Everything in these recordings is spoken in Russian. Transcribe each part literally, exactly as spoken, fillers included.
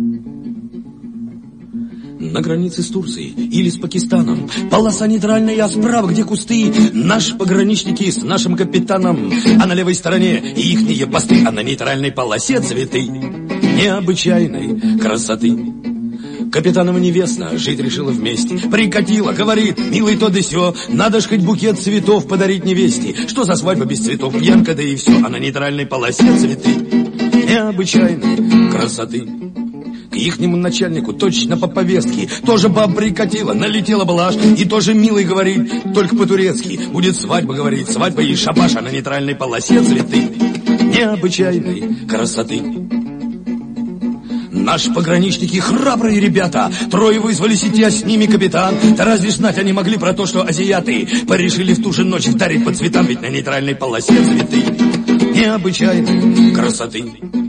На границе с Турцией или с Пакистаном полоса нейтральная, а справа, где кусты, наши пограничники с нашим капитаном, а на левой стороне ихние посты, а на нейтральной полосе цветы необычайной красоты. Капитаном невеста жить решила вместе. Прикатила, говорит, милый то да сё, надо ж хоть букет цветов подарить невесте. Что за свадьба без цветов, пьянка, да и все. А на нейтральной полосе цветы необычайной красоты. К ихнему начальнику точно по повестке тоже баб прикатила, налетела блажь. И тоже милый говорит, только по-турецки. Будет свадьба, говорит, свадьба и шабаш. А на нейтральной полосе цветы необычайной красоты. Наши пограничники храбрые ребята, трое вызвались идти, а с ними капитан. Да разве знать они могли про то, что азиаты порешили в ту же ночь вдарить по цветам, ведь на нейтральной полосе цветы необычайной красоты.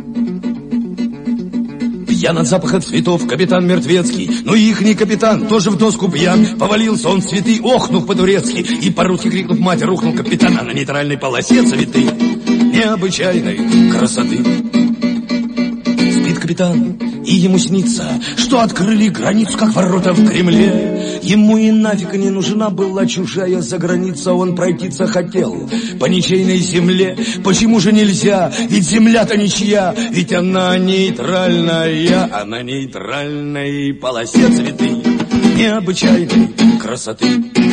Пьян от запаха цветов капитан мертвецкий, но ихний капитан тоже в доску пьян. Повалился он в цветы, охнув по-турецки, и по-русски крикнув мать, рухнул капитан. А на нейтральной полосе цветы необычайной красоты. Спит капитан, и ему снится, что открыли границу, как ворота в Кремле. Ему и нафиг не нужна была чужая заграница, он пройтиться хотел по ничейной земле. Почему же нельзя? Ведь земля-то ничья, ведь она нейтральная, а на нейтральной полосе цветы необычайной красоты.